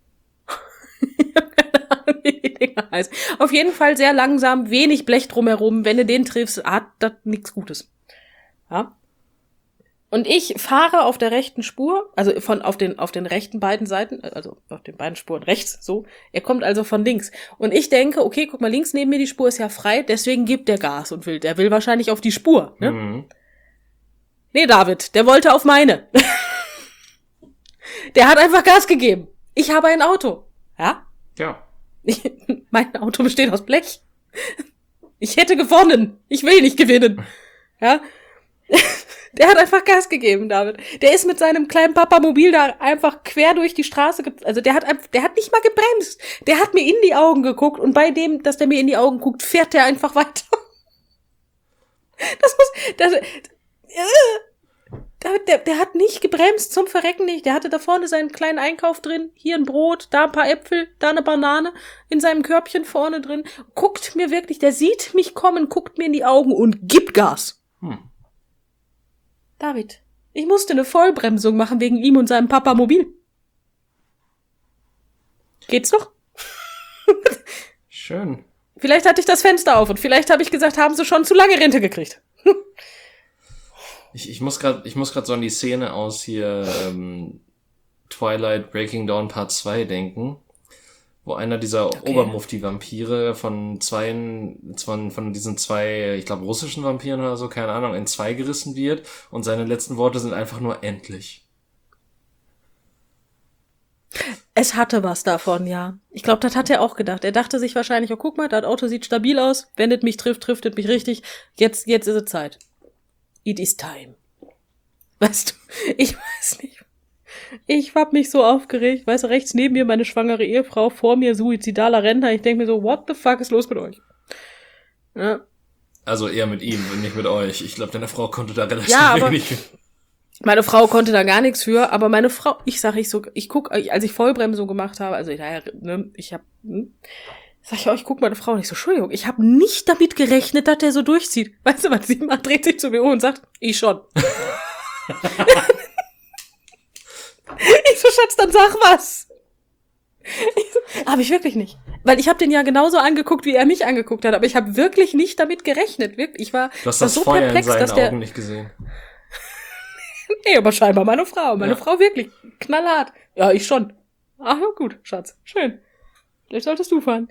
Wie die Dinger heißen. Auf jeden Fall sehr langsam, wenig Blech drumherum. Wenn du den triffst, hat das nichts Gutes. Ja. Und ich fahre auf der rechten Spur, also von auf den auf den rechten beiden Seiten, also auf den beiden Spuren rechts, so. Er kommt also von links. Und ich denke, okay, guck mal, links neben mir die Spur ist ja frei, deswegen gibt der Gas und will, der will wahrscheinlich auf die Spur, ne? Mhm. Nee, David, der wollte auf meine. Der hat einfach Gas gegeben. Ich habe ein Auto. Ja? Ja. Ich, mein Auto besteht aus Blech. Ich hätte gewonnen. Ich will nicht gewinnen. Ja? Der hat einfach Gas gegeben, David. Der ist mit seinem kleinen Papamobil da einfach quer durch die Straße, ge- also der hat einfach, der hat nicht mal gebremst. Der hat mir in die Augen geguckt und bei dem, dass der mir in die Augen guckt, fährt der einfach weiter. Das muss, das, äh, David, der, der hat nicht gebremst, zum Verrecken nicht. Der hatte da vorne seinen kleinen Einkauf drin, hier ein Brot, da ein paar Äpfel, da eine Banane in seinem Körbchen vorne drin. Guckt mir wirklich, der sieht mich kommen, guckt mir in die Augen und gibt Gas. Hm. David, ich musste eine Vollbremsung machen wegen ihm und seinem Papamobil. Geht's noch? Schön. Vielleicht hatte ich das Fenster auf und vielleicht habe ich gesagt, haben sie schon zu lange Rente gekriegt. Ich, ich muss gerade, ich muss gerade so an die Szene aus hier ähm, Twilight Breaking Dawn Part zwei denken, wo einer dieser Okay. Obermufti-Vampire von zwei, von, von diesen zwei, ich glaube russischen Vampiren oder so, keine Ahnung, in zwei gerissen wird und seine letzten Worte sind einfach nur endlich. Es hatte was davon, ja. Ich glaube, das hat er auch gedacht. Er dachte sich wahrscheinlich, oh, guck mal, das Auto sieht stabil aus. Wenn es mich trifft, trifft es mich richtig. Jetzt, jetzt ist es Zeit. It is time. Weißt du, ich weiß nicht. Ich hab mich so aufgeregt. Weißt du, rechts neben mir meine schwangere Ehefrau, vor mir suizidaler Rentner. Ich denke mir so, what the fuck ist los mit euch? Ja, Also eher mit ihm und nicht mit euch. Ich glaube, deine Frau konnte da relativ Ja, aber- wenig. meine Frau konnte da gar nichts für, aber meine Frau, ich sag, ich so, ich guck, als ich Vollbremsung gemacht habe, also naja, ne, ich hab, hm, sag ich auch, ich guck meine Frau nicht so, Entschuldigung, ich habe nicht damit gerechnet, dass der so durchzieht. Weißt du, was sie macht, dreht sich zu mir um und sagt, ich schon. Ich so, Schatz, dann sag was. Ich so, hab ich wirklich nicht. Weil ich habe den ja genauso angeguckt, wie er mich angeguckt hat, aber ich habe wirklich nicht damit gerechnet. Wirklich, ich war, Du hast war das so Feuer in perplex, seinen dass der, Augen nicht gesehen. nee, aber scheinbar meine Frau. Meine Ja. Frau wirklich knallhart. Ja, ich schon. Ach, ja, gut, Schatz. Schön. Vielleicht solltest du fahren.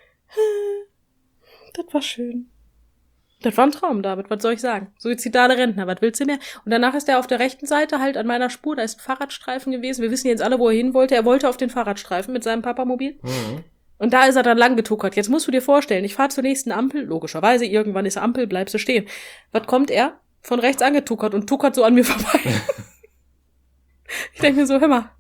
Das war schön. Das war ein Traum, David. Was soll ich sagen? Suizidale Rentner, was willst du mehr? Und danach ist er auf der rechten Seite halt an meiner Spur. Da ist ein Fahrradstreifen gewesen. Wir wissen jetzt alle, wo er hin wollte. Er wollte auf den Fahrradstreifen mit seinem Papamobil. Mhm. Und da ist er dann lang getuckert. Jetzt musst du dir vorstellen, ich fahre zur nächsten Ampel. Logischerweise, irgendwann ist Ampel, bleibst du stehen. Was kommt er? Von rechts angetuckert und tuckert so an mir vorbei. Ich denke mir so, hör mal.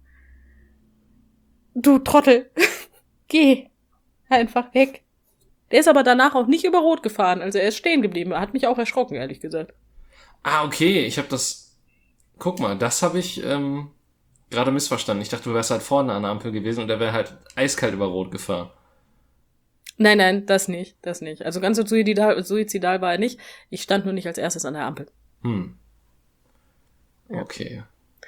Du Trottel. Geh. Einfach weg. Der ist aber danach auch nicht über Rot gefahren. Also er ist stehen geblieben. Er hat mich auch erschrocken, ehrlich gesagt. Ah, okay, ich habe das... Guck mal, das habe ich ähm, gerade missverstanden. Ich dachte, du wärst halt vorne an der Ampel gewesen und er wäre halt eiskalt über Rot gefahren. Nein, nein, das nicht. Das nicht. Also ganz so suizidal, suizidal war er nicht. Ich stand nur nicht als erstes an der Ampel. Hm. Ja. Okay.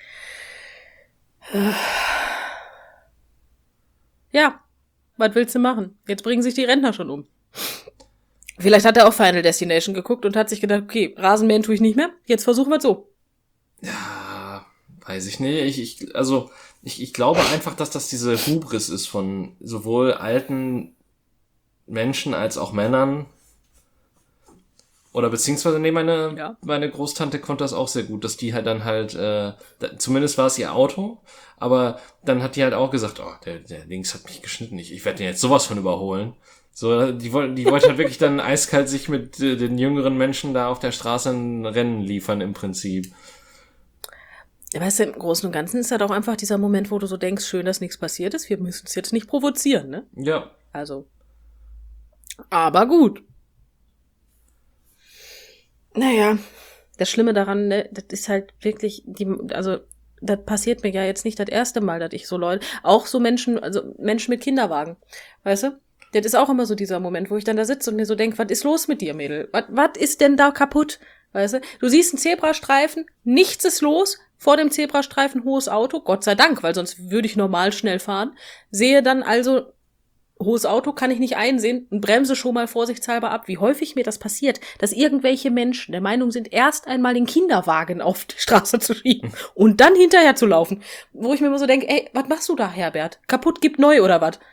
Ja, was willst du machen? Jetzt bringen sich die Rentner schon um. Vielleicht hat er auch Final Destination geguckt und hat sich gedacht, okay, Rasenmähen tue ich nicht mehr, jetzt versuchen wir es so. Ja, weiß ich nicht. Ich, ich, also, ich, ich glaube einfach, dass das diese Hubris ist von sowohl alten Menschen als auch Männern. Oder beziehungsweise, nee, meine, Ja. meine Großtante konnte das auch sehr gut, dass die halt dann halt, äh, da, zumindest war es ihr Auto, aber dann hat die halt auch gesagt, oh, der, der links hat mich geschnitten, ich, ich werde den jetzt sowas von überholen. So, die wollte, die wollte halt wirklich dann eiskalt sich mit äh, den jüngeren Menschen da auf der Straße ein Rennen liefern im Prinzip. Weißt du, im Großen und Ganzen ist halt auch einfach dieser Moment, wo du so denkst, schön, dass nichts passiert ist, wir müssen es jetzt nicht provozieren, ne? Ja. Also. Aber gut. Naja, das Schlimme daran, ne, das ist halt wirklich, die, also, das passiert mir ja jetzt nicht das erste Mal, dass ich so Leute, auch so Menschen, also Menschen mit Kinderwagen, weißt du? Das ist auch immer so dieser Moment, wo ich dann da sitze und mir so denke, was ist los mit dir, Mädel? Was, was ist denn da kaputt? Weißt du? Du siehst einen Zebrastreifen, nichts ist los, vor dem Zebrastreifen hohes Auto, Gott sei Dank, weil sonst würde ich normal schnell fahren, sehe dann also hohes Auto, kann ich nicht einsehen und bremse schon mal vorsichtshalber ab. Wie häufig mir das passiert, dass irgendwelche Menschen der Meinung sind, erst einmal den Kinderwagen auf die Straße zu schieben und dann hinterher zu laufen. Wo ich mir immer so denke, ey, was machst du da, Herbert? Kaputt gibt neu oder was?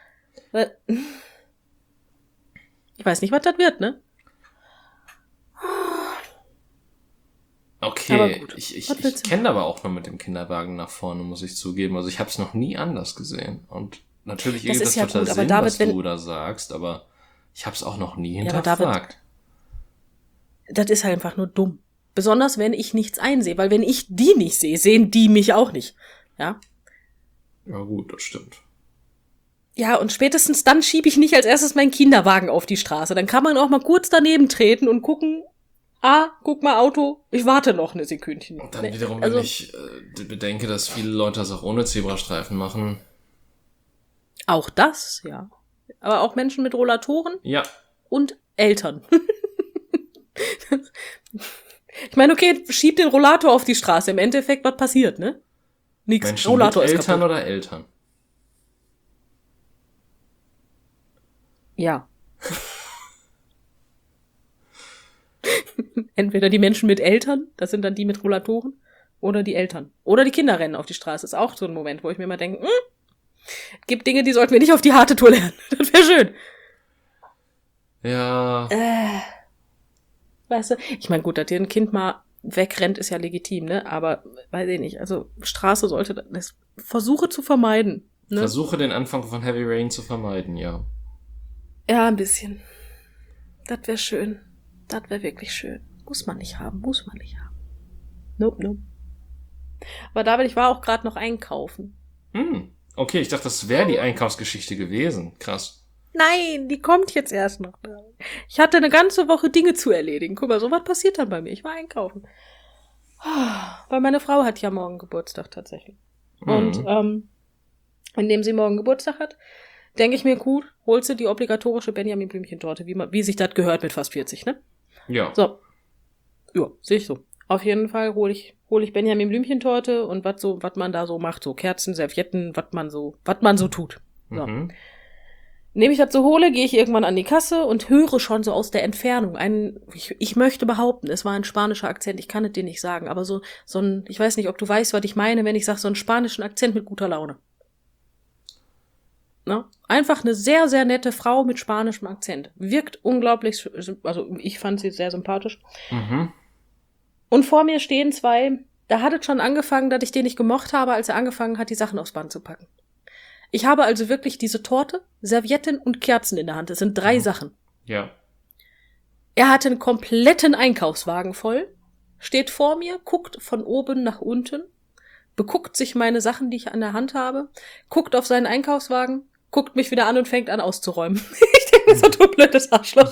Ich weiß nicht, was das wird, ne? Okay, ich, ich, ich kenne aber auch nur mit dem Kinderwagen nach vorne, muss ich zugeben. Also ich habe es noch nie anders gesehen. Und natürlich das ist ist das ja total gut, aber Sinn, David, was wenn, du da sagst, aber ich habe es auch noch nie ja, aber David, hinterfragt. das ist halt einfach nur dumm. Besonders, wenn ich nichts einsehe. Weil wenn ich die nicht sehe, sehen die mich auch nicht. Ja? Ja gut, das stimmt. Ja, und spätestens dann schiebe ich nicht als erstes meinen Kinderwagen auf die Straße. Dann kann man auch mal kurz daneben treten und gucken, ah, guck mal, Auto, ich warte noch eine Sekündchen. Und dann Nee, wiederum, also, wenn ich äh, bedenke, dass viele Leute das auch ohne Zebrastreifen machen. auch das, ja. Aber auch Menschen mit Rollatoren Ja. und Eltern. Ich meine, okay, schieb den Rollator auf die Straße. Im Endeffekt, was passiert, ne? Nix. Menschen Rollator mit ist Eltern kaputt. oder Eltern? Ja. Entweder die Menschen mit Eltern, das sind dann die mit Rollatoren, oder die Eltern. Oder die Kinder rennen auf die Straße. Ist auch so ein Moment, wo ich mir mal denke, hm, gibt Dinge, die sollten wir nicht auf die harte Tour lernen. Das wäre schön. Ja. Äh, weißt du, ich meine, gut, dass dir ein Kind mal wegrennt, ist ja legitim, ne? Aber, weiß ich nicht, also Straße sollte das versuche zu vermeiden. Ne? Versuche den Anfang von Heavy Rain zu vermeiden, ja. Ja, ein bisschen. Das wäre schön. Das wäre wirklich schön. Muss man nicht haben, muss man nicht haben. Nope, nope. Aber David, ich war auch gerade noch einkaufen. Hm. Okay, ich dachte, das wäre die Einkaufsgeschichte gewesen. Krass. Nein, die kommt jetzt erst noch. Ich hatte eine ganze Woche Dinge zu erledigen. Guck mal, so was passiert dann bei mir. Ich war einkaufen. Weil meine Frau hat ja morgen Geburtstag tatsächlich. Mhm. Und ähm, indem sie morgen Geburtstag hat, denke ich mir, gut, holst du die obligatorische Benjamin Blümchen-Torte, wie, man, wie sich das gehört mit fast vierzig, ne? Ja. So. Ja, sehe ich so. Auf jeden Fall hole ich, hol ich Benjamin Blümchen-Torte und was so, was man da so macht, so Kerzen, Servietten, was man so, was man so tut. So. Mhm. Nehme ich das so hole, gehe ich irgendwann an die Kasse und höre schon so aus der Entfernung einen, ich, ich möchte behaupten, es war ein spanischer Akzent, ich kann es dir nicht sagen, aber so, so ein, ich weiß nicht, ob du weißt, was ich meine, wenn ich sage, so einen spanischen Akzent mit guter Laune. Ne? Einfach eine sehr, sehr nette Frau mit spanischem Akzent. Wirkt unglaublich, also ich fand sie sehr sympathisch. Mhm. Und vor mir stehen zwei, da hat es schon angefangen, dass ich den nicht gemocht habe, als er angefangen hat, die Sachen aufs Band zu packen. Ich habe also wirklich diese Torte, Servietten und Kerzen in der Hand. Das sind drei Mhm. Sachen. Ja. Er hat einen kompletten Einkaufswagen voll, steht vor mir, guckt von oben nach unten, beguckt sich meine Sachen, die ich an der Hand habe, guckt auf seinen Einkaufswagen, guckt mich wieder an und fängt an auszuräumen. Ich denke mir so, du blödes Arschloch.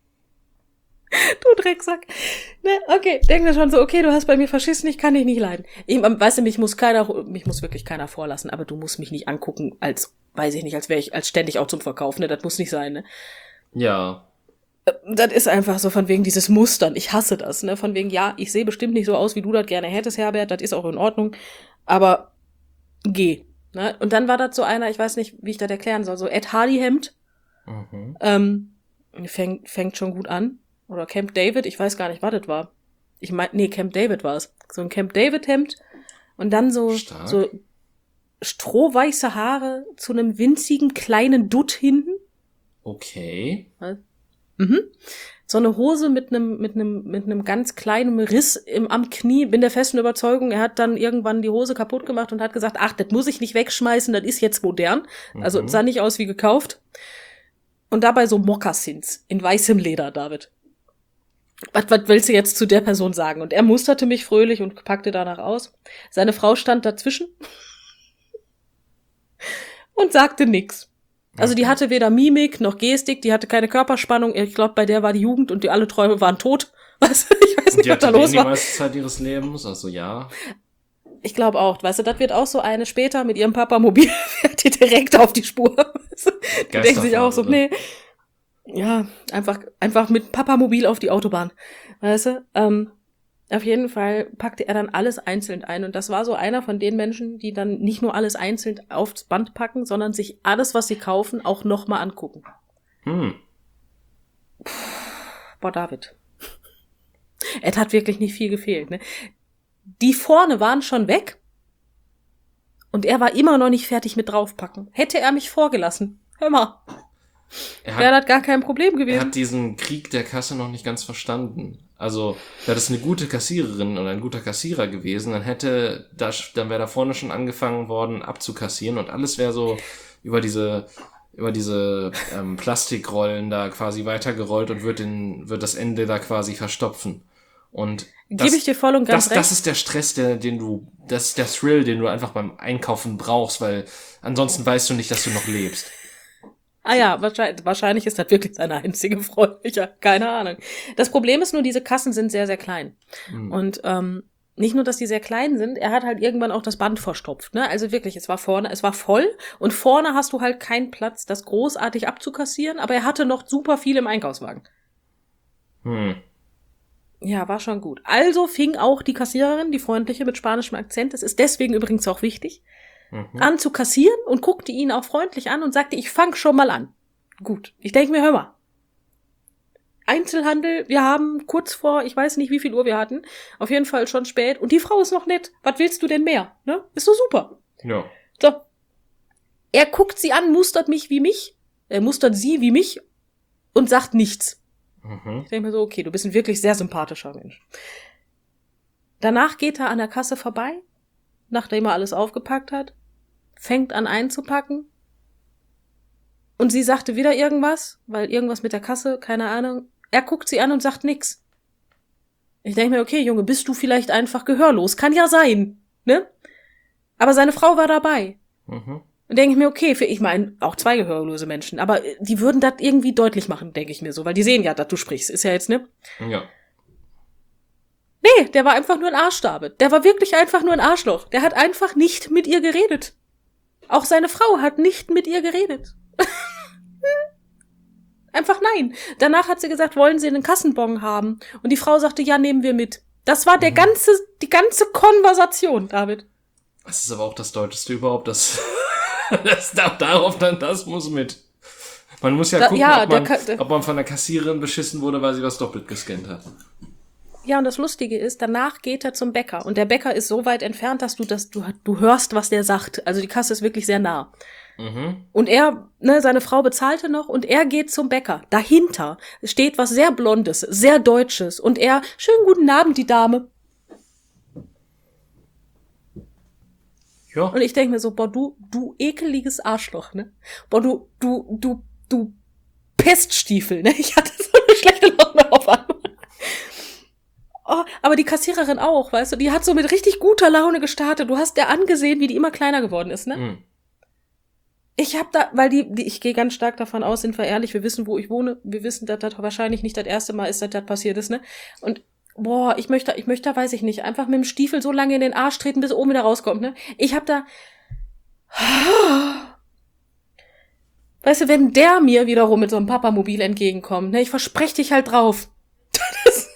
Du Drecksack. Ne, okay, denke mir schon so, okay, du hast bei mir verschissen, ich kann dich nicht leiden. Ich, weißt du, mich muss keiner, mich muss wirklich keiner vorlassen, aber du musst mich nicht angucken, als, weiß ich nicht, als wäre ich, als ständig auch zum Verkauf, ne, das muss nicht sein, ne. Ja. Das ist einfach so von wegen dieses Mustern, ich hasse das, ne, von wegen, ja, ich sehe bestimmt nicht so aus, wie du das gerne hättest, Herbert, das ist auch in Ordnung, aber geh, ne. Und dann war das so einer, ich weiß nicht, wie ich das erklären soll, so Ed Hardy-Hemd, Mhm. ähm, fängt, fängt schon gut an. Oder Camp David, ich weiß gar nicht, was das war. Ich meine, nee, Camp David war es. So ein Camp David-Hemd und dann so, Stark. so strohweiße Haare zu einem winzigen kleinen Dutt hinten. Okay. Mhm. So eine Hose mit einem, mit einem, mit einem ganz kleinen Riss im, am Knie. Bin der festen Überzeugung, er hat dann irgendwann die Hose kaputt gemacht und hat gesagt, ach, das muss ich nicht wegschmeißen, das ist jetzt modern. Also Mhm. sah nicht aus wie gekauft. Und dabei so Mokassins in weißem Leder, David. Was, was willst du jetzt zu der Person sagen? Und er musterte mich fröhlich und packte danach aus. Seine Frau stand dazwischen und sagte nix. Also die hatte weder Mimik noch Gestik, die hatte keine Körperspannung. Ich glaube, bei der war die Jugend und die alle Träume waren tot. Was? Ich weiß Und nicht, die was da hatte den los die war. meiste Zeit ihres Lebens, also ja. Ich glaube auch, weißt du, das wird auch so eine später mit ihrem Papa mobil fährt die direkt auf die Spur. Weißt du? Die denkt sich auch so, nee. Ja, einfach, einfach mit Papa mobil auf die Autobahn. Weißt du? Ähm, Auf jeden Fall packte er dann alles einzeln ein. Und das war so einer von den Menschen, die dann nicht nur alles einzeln aufs Band packen, sondern sich alles, was sie kaufen, auch nochmal angucken. Hm. Puh, boah, David. Es hat wirklich nicht viel gefehlt, ne? Die vorne waren schon weg. Und er war immer noch nicht fertig mit draufpacken. Hätte er mich vorgelassen. Hör mal. Wäre das gar kein Problem gewesen. Er hat diesen Krieg der Kasse noch nicht ganz verstanden. Also, wäre das eine gute Kassiererin oder ein guter Kassierer gewesen, dann hätte das, dann wäre da vorne schon angefangen worden abzukassieren und alles wäre so über diese über diese ähm, Plastikrollen da quasi weitergerollt und wird den wird das Ende da quasi verstopfen. Und das, gebe ich dir voll und ganz das, recht. das ist der Stress, der, den du, das ist der Thrill, den du einfach beim Einkaufen brauchst, weil ansonsten weißt du nicht, dass du noch lebst. Ah ja, wahrscheinlich, wahrscheinlich ist das wirklich seine einzige Freude. Ich habe keine Ahnung. Das Problem ist nur, diese Kassen sind sehr, sehr klein. Mhm. Und ähm, nicht nur, dass die sehr klein sind, er hat halt irgendwann auch das Band verstopft. Ne? Also wirklich, es war vorne, es war voll und vorne hast du halt keinen Platz, das großartig abzukassieren, aber er hatte noch super viel im Einkaufswagen. Hm. Ja, war schon gut. Also fing auch die Kassiererin, die freundliche mit spanischem Akzent, das ist deswegen übrigens auch wichtig, Mhm. an zu kassieren und guckte ihn auch freundlich an und sagte, ich fang schon mal an. Gut, ich denke mir, hör mal. Einzelhandel, wir haben kurz vor, ich weiß nicht, wie viel Uhr wir hatten, auf jeden Fall schon spät und die Frau ist noch nett. Was willst du denn mehr? Ne? Ist doch super. Ja. So. Er guckt sie an, mustert mich wie mich, er mustert sie wie mich und sagt nichts. Mhm. Ich denke mir so, okay, du bist ein wirklich sehr sympathischer Mensch. Danach geht er an der Kasse vorbei, nachdem er alles aufgepackt hat, fängt an einzupacken und sie sagte wieder irgendwas, weil irgendwas mit der Kasse, keine Ahnung. Er guckt sie an und sagt nix. Ich denke mir, okay, Junge, bist du vielleicht einfach gehörlos? Kann ja sein, ne? Aber seine Frau war dabei. Mhm. Und denke ich mir, okay, für, ich meine, auch zwei gehörlose Menschen, aber die würden das irgendwie deutlich machen, denke ich mir so, weil die sehen ja, dass du sprichst, ist ja jetzt, ne? Ja. Nee, der war einfach nur ein Arsch, David. Der war wirklich einfach nur ein Arschloch. Der hat einfach nicht mit ihr geredet. Auch seine Frau hat nicht mit ihr geredet. Einfach nein. Danach hat sie gesagt, wollen Sie einen Kassenbon haben? Und die Frau sagte, ja, nehmen wir mit. Das war der ganze, die ganze Konversation, David. Das ist aber auch das Deutscheste überhaupt, das, das darauf dann, das muss mit. Man muss ja da, gucken, ja, ob, man, der, ob man von der Kassiererin beschissen wurde, weil sie was doppelt gescannt hat. Ja, und das Lustige ist, danach geht er zum Bäcker. Und der Bäcker ist so weit entfernt, dass du das, du, du hörst, was der sagt. Also die Kasse ist wirklich sehr nah. Mhm. Und er, ne, seine Frau bezahlte noch und er geht zum Bäcker. Dahinter steht was sehr Blondes, sehr Deutsches. Und er, schönen guten Abend, die Dame. Ja. Und ich denke mir so, boah, du, du ekeliges Arschloch, ne? Boah, du, du, du, du Peststiefel, ne? Ich hatte so eine schlechte Laune auf einmal. Oh, aber die Kassiererin auch, weißt du, die hat so mit richtig guter Laune gestartet. Du hast der angesehen, wie die immer kleiner geworden ist, ne? Mm. Ich hab da, weil die, die ich gehe ganz stark davon aus, sind wir ehrlich, wir wissen, wo ich wohne, wir wissen, dass das wahrscheinlich nicht das erste Mal ist, dass das passiert ist, ne? Und boah, ich möchte, ich möchte, weiß ich nicht, einfach mit dem Stiefel so lange in den Arsch treten, bis oben wieder rauskommt, ne? Ich hab da, weißt du, wenn der mir wiederum mit so einem Papamobil entgegenkommt, ne? Ich verspreche dich halt drauf. Das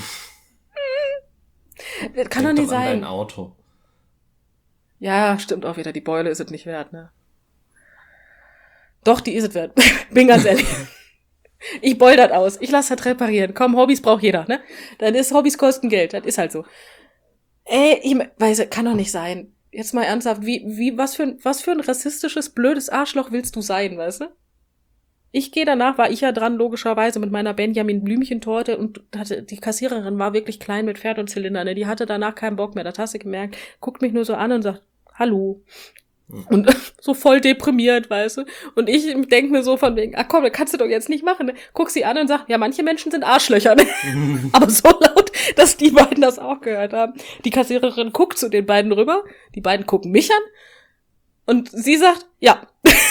Das kann Denk doch nicht doch an sein. Dein Auto. Ja, stimmt auch wieder. Die Beule ist es nicht wert, ne? Doch, die ist es wert. Bin ganz ehrlich. Ich beul das aus. Ich lasse das reparieren. Komm, Hobbys braucht jeder, ne? Dann ist Hobbys kosten Geld. Das ist halt so. Ey, ich weiß, kann doch nicht sein. Jetzt mal ernsthaft. Wie, wie, was für ein, was für ein rassistisches, blödes Arschloch willst du sein, weißt du? Ich gehe danach, war ich ja dran, logischerweise, mit meiner Benjamin-Blümchen-Torte und hatte, die Kassiererin war wirklich klein mit Pferd und Zylinder, ne? Die hatte danach keinen Bock mehr, das hast du gemerkt, guckt mich nur so an und sagt, hallo. Mhm. Und so voll deprimiert, weißt du? Und ich denk mir so von wegen, ach komm, das kannst du doch jetzt nicht machen, ne? Guck sie an und sag, ja, manche Menschen sind Arschlöcher, ne? Mhm. Aber so laut, dass die beiden das auch gehört haben. Die Kassiererin guckt zu den beiden rüber, die beiden gucken mich an und sie sagt, ja.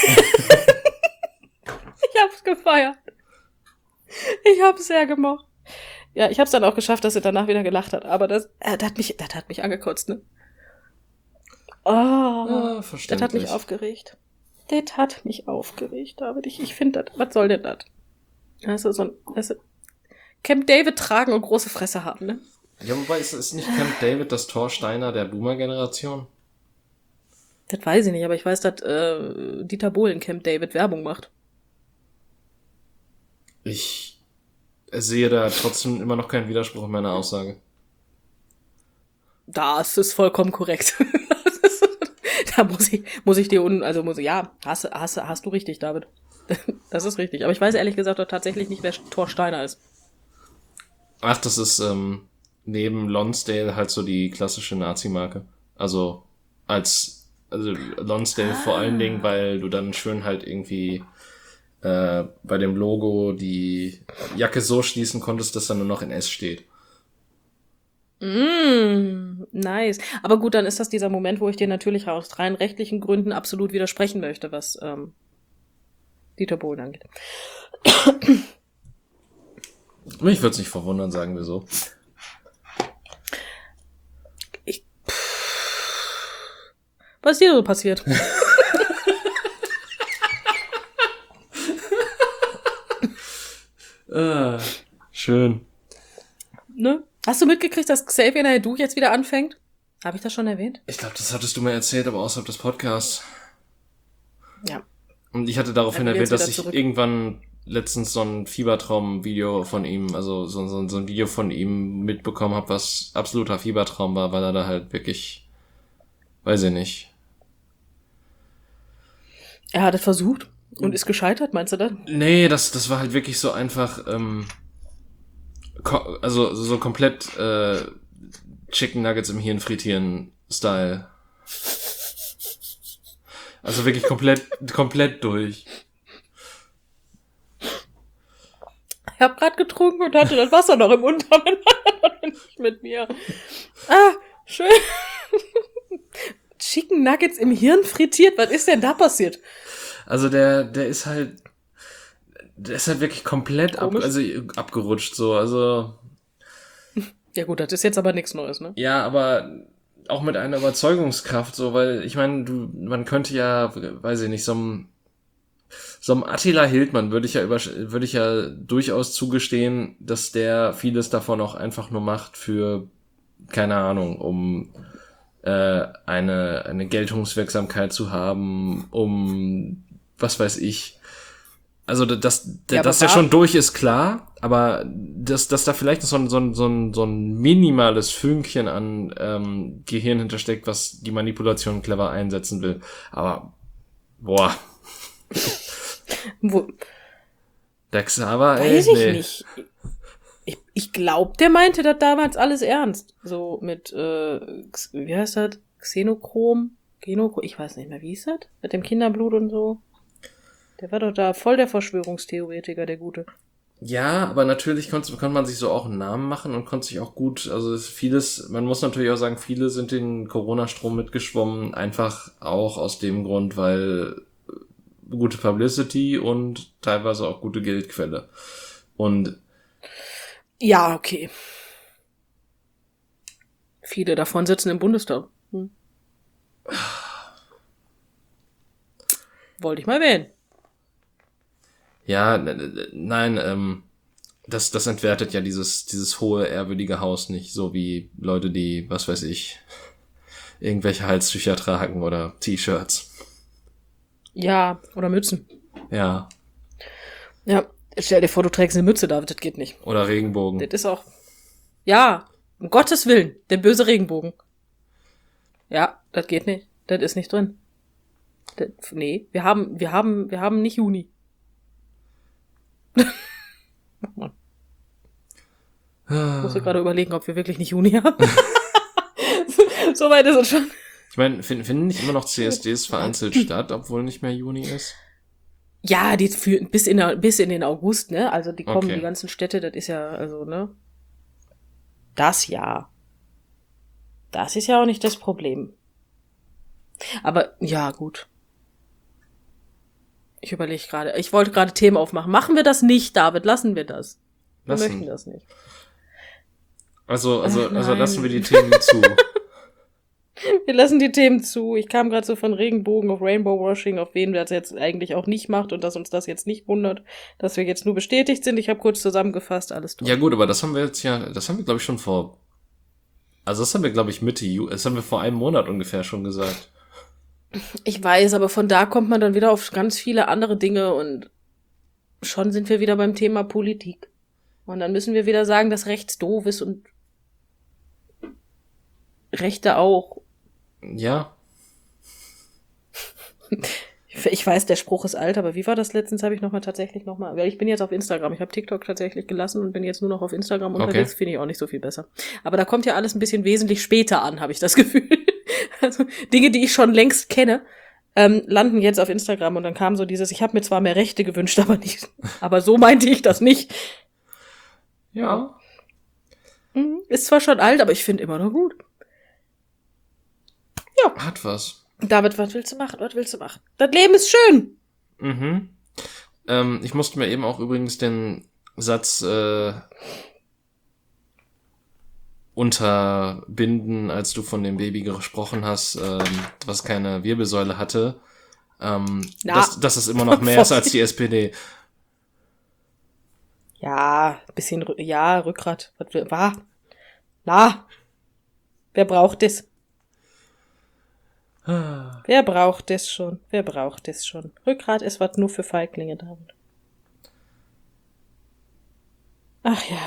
Ich hab's gefeiert. Ich hab's sehr gemocht. Ja, ich hab's dann auch geschafft, dass sie danach wieder gelacht hat. Aber das, äh, das hat mich, das hat mich angekotzt, ne? Oh, ja, das hat mich aufgeregt. Das hat mich aufgeregt, aber ich, ich finde das, was soll denn das? Also so ein, also Camp David tragen und große Fresse haben, ne? Ja, wobei ist, ist nicht Camp David das Thor Steiner der Boomer-Generation? Das weiß ich nicht, aber ich weiß, dass äh, Dieter Bohlen Camp David Werbung macht. Ich sehe da trotzdem immer noch keinen Widerspruch in meiner Aussage. Das ist vollkommen korrekt. Das ist, da muss ich, muss ich dir un, also muss ich, ja, hast, hast, hast du richtig, David. Das ist richtig. Aber ich weiß ehrlich gesagt doch tatsächlich nicht, wer Thor Steiner ist. Ach, das ist ähm, neben Lonsdale halt so die klassische Nazi-Marke. Also als also Lonsdale ah. vor allen Dingen, weil du dann schön halt irgendwie äh, bei dem Logo die Jacke so schließen konntest, dass da nur noch in S steht. Mm, nice. Aber gut, dann ist das dieser Moment, wo ich dir natürlich aus rein rechtlichen Gründen absolut widersprechen möchte, was ähm, Dieter Bohlen angeht. Mich würde es nicht verwundern, sagen wir so. Ich, was ist dir so passiert? ah, schön. Ne? Hast du mitgekriegt, dass Xavier Naidoo jetzt wieder anfängt? Habe ich das schon erwähnt? Ich glaube, das hattest du mir erzählt, aber außerhalb des Podcasts. Ja. Und ich hatte daraufhin Er will erwähnt, jetzt dass wieder ich zurück. irgendwann letztens so ein Fiebertraum-Video von ihm, also so, so, so ein Video von ihm mitbekommen habe, was absoluter Fiebertraum war, weil er da halt wirklich, weiß ich nicht. Er hat es versucht und ist gescheitert, meinst du das? Nee, das, das war halt wirklich so einfach, ähm, ko- also so komplett äh, Chicken Nuggets im Hirn frittieren Style. Also wirklich komplett, komplett durch. Ich habe gerade getrunken und hatte das Wasser noch im Mund, aber nicht mit mir. Ah, schön. Chicken Nuggets im Hirn frittiert, was ist denn da passiert? Also der, der ist halt, der ist halt wirklich komplett ab, Komisch. also abgerutscht so, also. Ja gut, das ist jetzt aber nichts Neues, ne? Ja, aber auch mit einer Überzeugungskraft so, weil ich meine, du, man könnte ja, weiß ich nicht, so einem, so einem Attila Hildmann würde ich ja über, würde ich ja durchaus zugestehen, dass der vieles davon auch einfach nur macht für, keine Ahnung, um äh, eine eine Geltungswirksamkeit zu haben, um was weiß ich. Also dass Ja, dass aber der schon durch ist, klar, aber dass dass da vielleicht so ein so ein so ein so ein minimales Fünkchen an ähm, Gehirn hintersteckt, was die Manipulation clever einsetzen will. Aber boah, Wo, der Xaver, ey, weiß ich nee. nicht. Ich, ich glaube, der meinte das damals alles ernst. So mit, äh, X- wie heißt das? Xenochrom? Genochrom? Ich weiß nicht mehr, wie hieß das? Mit dem Kinderblut und so. Der war doch da voll der Verschwörungstheoretiker, der Gute. Ja, aber natürlich konnte, konnte man sich so auch einen Namen machen und konnte sich auch gut, also es ist vieles, man muss natürlich auch sagen, viele sind den Corona-Strom mitgeschwommen, einfach auch aus dem Grund, weil gute Publicity und teilweise auch gute Geldquelle. Und Ja, okay. Viele davon sitzen im Bundestag. Hm. Wollte ich mal wählen. ja, n- n- nein, ähm, das, das entwertet ja dieses, dieses hohe, ehrwürdige Haus nicht, so wie Leute, die, was weiß ich, irgendwelche Halstücher tragen oder T-Shirts. Ja, oder Mützen. Ja, Ja, stell dir vor, du trägst eine Mütze, David, das geht nicht. oder Regenbogen. Das ist auch, ja, um Gottes Willen, der böse Regenbogen. Ja, das geht nicht. Das ist nicht drin. Das, nee, wir haben, wir haben, wir haben nicht Juni. Ich musste gerade überlegen, ob wir wirklich nicht Juni haben. So weit ist es schon. Ich meine, finden, finden nicht immer noch C S Ds vereinzelt statt, obwohl nicht mehr Juni ist? Ja, die führen bis in, der- bis in den August, ne? Also die kommen, Okay. die ganzen Städte, das ist ja, also, ne? Das ja. Das ist ja auch nicht das Problem. Aber, ja, gut. Ich überlege gerade. Ich wollte gerade Themen aufmachen. Machen wir das nicht, David? Lassen wir das. Wir Lassen. möchten das nicht. Also, also, Ach, also nein. lassen wir die Themen zu. Wir lassen die Themen zu. Ich kam gerade so von Regenbogen auf Rainbow Washing, auf wen das jetzt eigentlich auch nicht macht und dass uns das jetzt nicht wundert, dass wir jetzt nur bestätigt sind. Ich habe kurz zusammengefasst, alles toll. Ja gut, aber das haben wir jetzt ja, das haben wir glaube ich schon vor Also das haben wir, glaube ich, Mitte Juli, das haben wir vor einem Monat ungefähr schon gesagt. Ich weiß, aber von da kommt man dann wieder auf ganz viele andere Dinge und schon sind wir wieder beim Thema Politik. Und dann müssen wir wieder sagen, dass rechts doof ist und Rechte auch. Ja. Ich weiß, der Spruch ist alt, aber wie war das letztens? Habe ich noch mal tatsächlich noch mal, weil ich bin jetzt auf Instagram. Ich habe TikTok tatsächlich gelassen und bin jetzt nur noch auf Instagram unterwegs. Okay. Finde ich auch nicht so viel besser. Aber da kommt ja alles ein bisschen wesentlich später an, habe ich das Gefühl. Also Dinge, die ich schon längst kenne, ähm, landen jetzt auf Instagram und dann kam so dieses, ich habe mir zwar mehr Rechte gewünscht, aber nicht. Aber so meinte ich das nicht. Ja. Mhm. Ist zwar schon alt, aber ich finde immer noch gut. Ja. Hat was. David, was willst du machen? Was willst du machen? Das Leben ist schön. Mhm. Ähm, ich musste mir eben auch übrigens den Satz äh, unterbinden, als du von dem Baby gesprochen hast, ähm, was keine Wirbelsäule hatte. Ähm, Na, dass, dass es immer noch mehr ist als die S P D. Ja, bisschen, Rü- ja, Rückgrat. Was will, war? Na, wer braucht das? Wer braucht das schon? Wer braucht das schon? Rückgrat ist was nur für Feiglinge, David. Ach ja.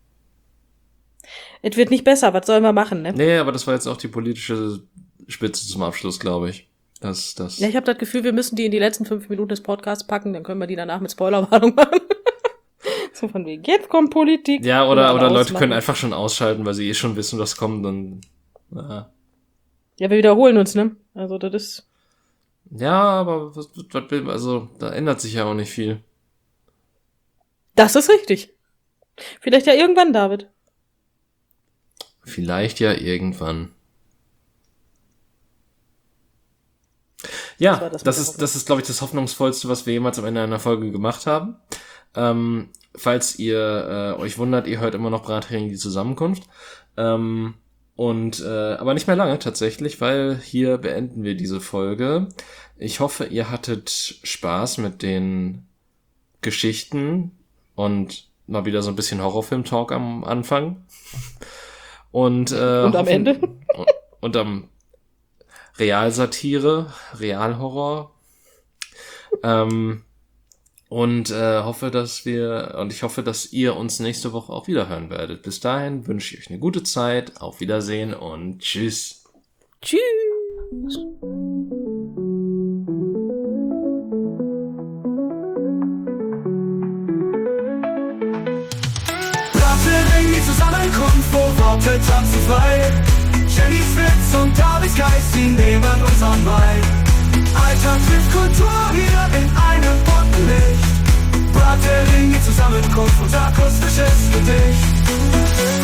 Es wird nicht besser, was sollen wir machen, ne? Nee, aber das war jetzt auch die politische Spitze zum Abschluss, glaube ich. Das, das. Ja, ich habe das Gefühl, wir müssen die in die letzten fünf Minuten des Podcasts packen, dann können wir die danach mit Spoilerwarnung machen. So von wegen, jetzt kommt Politik. Ja, oder, oder Leute ausmachen. können einfach schon ausschalten, weil sie eh schon wissen, was kommt, dann, ja. Ja, wir wiederholen uns, ne? Also, das ist... Ja, aber was, was will, also, da ändert sich ja auch nicht viel. Das ist richtig. Vielleicht ja irgendwann, David. Vielleicht ja irgendwann. Ja, Das war das, das mit der ist, das ist, glaube ich, das Hoffnungsvollste, was wir jemals am Ende einer Folge gemacht haben. Ähm, falls ihr äh, euch wundert, ihr hört immer noch Brathering, die Zusammenkunft. Ähm, und äh, aber nicht mehr lange tatsächlich, weil hier beenden wir diese Folge. Ich hoffe, ihr hattet Spaß mit den Geschichten und mal wieder so ein bisschen Horrorfilm-Talk am Anfang. Und, äh, Und am hoffen, Ende? Und, und am Realsatire, Realhorror. Ähm, und äh, hoffe, dass wir, und ich hoffe, dass ihr uns nächste Woche auch wieder hören werdet. Bis dahin wünsche ich euch eine gute Zeit, auf Wiedersehen und tschüss. Tschüss. Brathering, die Zusammenkunft, wo Worte tanzen frei. Jennys Witz und Davids Geist, die nehmen uns an bei. Alltag trifft Kultur hier in einem bunten Licht. Brathering, die Zusammenkunft, unser akustisches Gedicht.